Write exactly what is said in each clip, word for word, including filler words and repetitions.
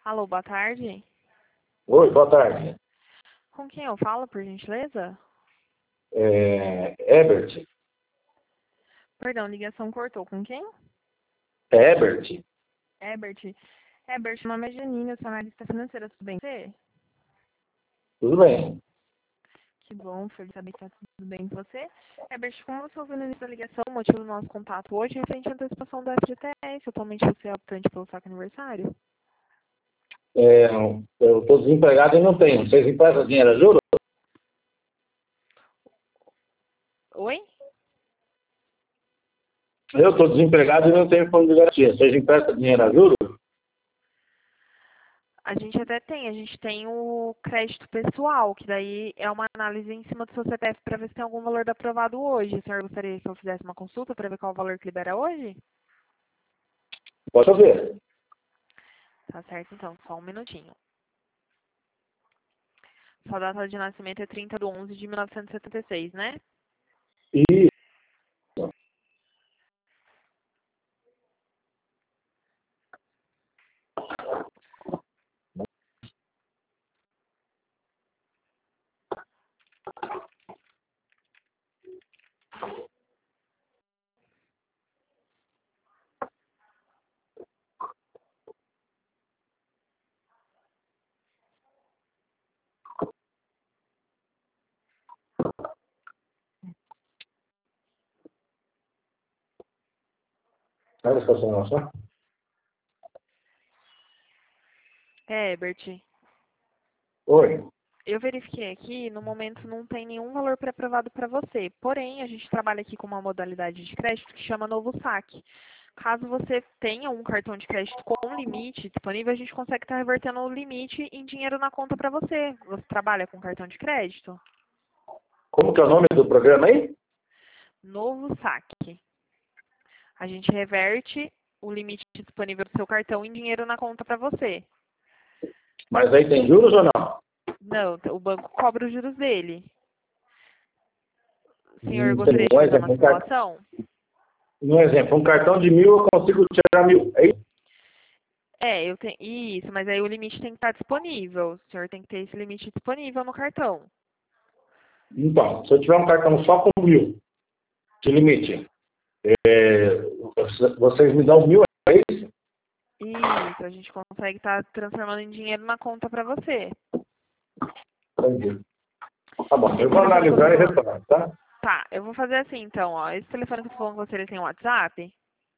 Alô, boa tarde. Oi, boa tarde. Com quem eu falo, por gentileza? É, Herbert. Perdão, ligação cortou. Com quem? É Herbert. Herbert. Herbert, meu nome é Janine, eu sou analista financeira, tudo bem com você? Tudo bem. Que bom, feliz saber que tá tudo bem com você. Herbert, como você ouviu no início da ligação, o motivo do nosso contato hoje é referente à antecipação do F G T S. Atualmente você é optante pelo saque aniversário? É, eu estou desempregado e não tenho. Vocês emprestam dinheiro a juros? Oi? Eu estou desempregado e não tenho fundo de garantia. Vocês emprestam dinheiro a juros? A gente até tem, a gente tem o crédito pessoal, que daí é uma análise em cima do seu C P F para ver se tem algum valor aprovado hoje. O senhor gostaria que eu fizesse uma consulta para ver qual o valor que libera hoje? Pode ver. Tá certo, então, só um minutinho. Sua data de nascimento é trinta de onze de mil novecentos e setenta e seis, né? E Sabe a situação nossa? É, Herbert, Oi. eu verifiquei aqui, no momento não tem nenhum valor pré-aprovado para você. Porém, a gente trabalha aqui com uma modalidade de crédito que chama Novo Saque. Caso você tenha um cartão de crédito com limite disponível, a gente consegue estar revertendo o limite em dinheiro na conta para você. Você trabalha com cartão de crédito? Como que é o nome do programa aí? Novo Saque. A gente reverte o limite disponível do seu cartão em dinheiro na conta para você. Mas aí tem juros ou não? Não, o banco cobra os juros dele. O senhor Hum, gostaria de Um fazer uma exemplo, um, car... simulação? um exemplo, um cartão de mil eu consigo tirar mil. É isso? É, eu tenho isso, mas aí o limite tem que estar disponível. O senhor tem que ter esse limite disponível no cartão. Então, se eu tiver um cartão só com mil de limite, é, vocês me dão mil, é isso? Isso, a gente consegue estar transformando em dinheiro na conta para você. Entendi. Tá bom, Esse eu vou telefone que eu tô analisar e falando. retornar, tá? Tá, eu vou fazer assim então, ó. Esse telefone que eu tô falando com você, ele tem WhatsApp?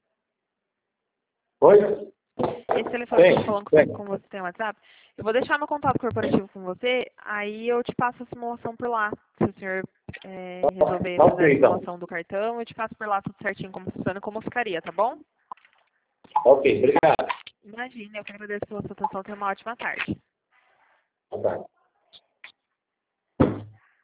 Oi? Esse telefone que eu tô Tem, falando com tem. com você tem WhatsApp? Eu vou deixar meu contato corporativo com você, aí eu te passo a simulação por lá. Se o senhor é, resolver Tá fazer a ok, então. simulação do cartão, eu te passo por lá tudo certinho como funciona e como ficaria, tá bom? Ok, obrigado. Imagina, eu que agradeço pela sua atenção. Tenha uma ótima tarde. Tá bom.